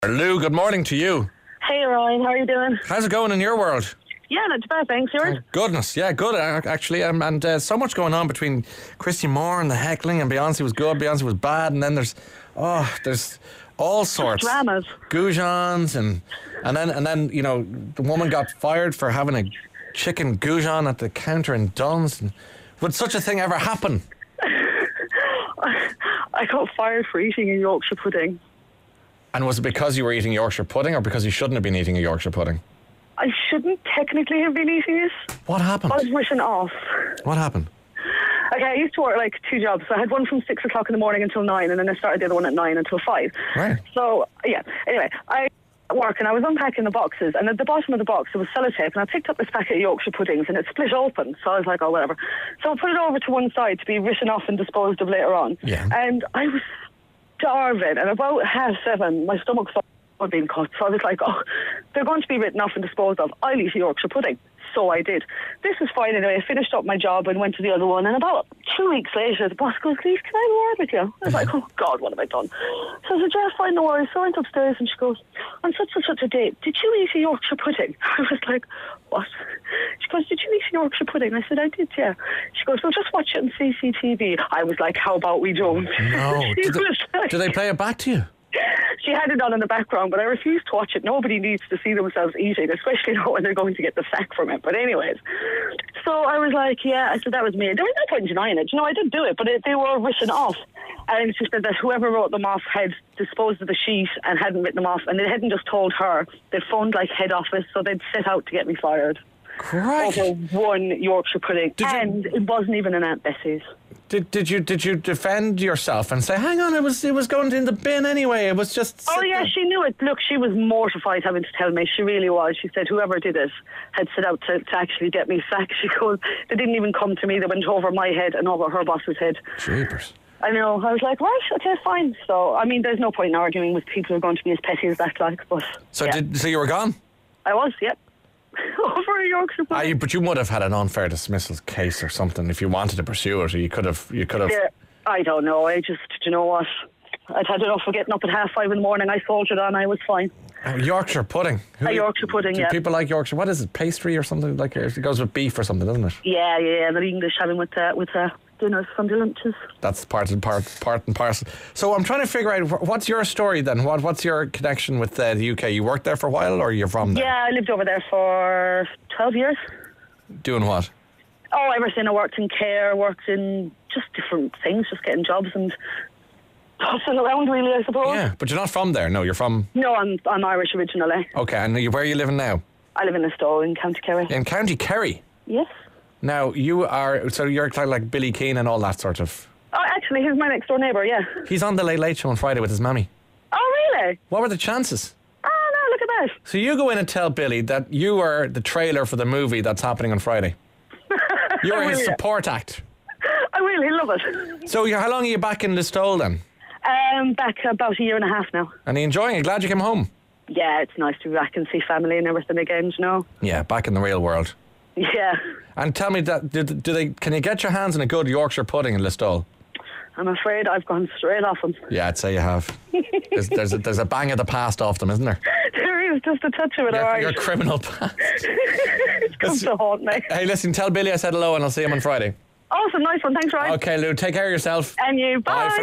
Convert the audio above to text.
Lou, good morning to you. Hey Ryan, how are you doing? How's it going in your world? Yeah, not too bad, thanks. Yours? Goodness, yeah, good actually. And so much going on between Christy Moore and the heckling, and Beyonce was good, Beyonce was bad, and then there's all sorts. Dramas. Goujons and then the woman got fired for having a chicken goujon at the counter in Dunn's. Would such a thing ever happen? I got fired for eating a Yorkshire pudding. And was it because you were eating Yorkshire pudding, or because you shouldn't have been eating a Yorkshire pudding? I shouldn't technically have been eating it. What happened? I was written off. What happened? Okay, I used to work like 2 jobs. So I had one from 6 o'clock in the morning until 9, and then I started the other one at 9 until 5. Right. So, yeah. Anyway, I at work and I was unpacking the boxes, and at the bottom of the box there was sellotape, and I picked up this packet of Yorkshire puddings and it split open. So I was like, oh, whatever. So I put it over to one side to be written off and disposed of later on. Yeah. And I was starving, and about 7:30, my stomach started being cut. So I was like, oh, they're going to be written off and disposed of. I'll eat a Yorkshire pudding. So I did. This was fine anyway. I finished up my job and went to the other one, and about 2 weeks later the boss goes, Lise, can I have a word with you? I was like, oh God, what have I done? So I said, yeah, fine, no worries. So I went upstairs and she goes, on such and such a date, did you eat a Yorkshire pudding? I was like, what? She goes, did you eat a Yorkshire pudding? I said, I did, yeah. She goes, well, just watch it on CCTV. I was like, how about we don't? No. Do they play it back to you? She had it on in the background, but I refused to watch it. Nobody needs to see themselves eating, especially not when they're going to get the sack from it. But anyways, so I was like, yeah, I said that was me. There was no point in denying it. I did do it, but they were written off. And she said that whoever wrote them off had disposed of the sheet and hadn't written them off, and they hadn't just told her. They phoned like head office, so they'd set out to get me fired. Right. Over one Yorkshire pudding, and it wasn't even an Aunt Bessie's. Did you defend yourself and say, hang on, it was going in the bin anyway? It was just. Oh yeah, she knew it. Look, she was mortified having to tell me. She really was. She said whoever did it had set out to actually get me sacked. She goes, they didn't even come to me. They went over my head and over her boss's head. Jeepers. I know. I was like, right, okay, fine. So I mean, there's no point in arguing with people who are going to be as petty as that, like. But so yeah. So you were gone? I was, yep. Over a Yorkshire pudding. But you would have had an unfair dismissal case or something if you wanted to pursue it, or you could have. Yeah, I don't know. I just, do you know what? I'd had enough of getting up at 5:30 in the morning. I soldiered on. I was fine. Yorkshire pudding. A Yorkshire pudding, do yeah. People like Yorkshire. What is it? Pastry or something like it? It goes with beef or something, doesn't it? Yeah. The English having with dinners from the lunches. That's part and parcel. So I'm trying to figure out, what's your story then? What's your connection with the UK? You worked there for a while, or you're from there? Yeah, I lived over there for 12 years. Doing what? Oh, ever since I worked in care, worked in just different things, just getting jobs and hustling around, really, I suppose. Yeah, but you're not from there. No, you're from. No, I'm Irish originally. Okay, and where are you living now? I live in Listowel in County Kerry. In County Kerry. Yes. Now you're kind of like Billy Keane and all that sort of. Oh, actually, he's my next door neighbour. Yeah. He's on the Late Late Show on Friday with his mammy. Oh, really? What were the chances? Oh no, look at that. So you go in and tell Billy that you are the trailer for the movie that's happening on Friday. You're his support act. I will. He'll love it. So how long are you back in Listowel then? Back about 1.5 years now. And are you enjoying it? Glad you came home? Yeah, it's nice to be back and see family and everything again, you know? Yeah, back in the real world. Yeah. And tell me, can you get your hands on a good Yorkshire pudding in Listowel? I'm afraid I've gone straight off them. Yeah, I'd say you have. There's a bang of the past off them, isn't there? There is, just a touch of it. Your criminal past. It comes to haunt me. Hey, listen, tell Billy I said hello and I'll see him on Friday. Awesome, nice one. Thanks, Ryan. Okay, Lou, take care of yourself. And you. Bye. Bye.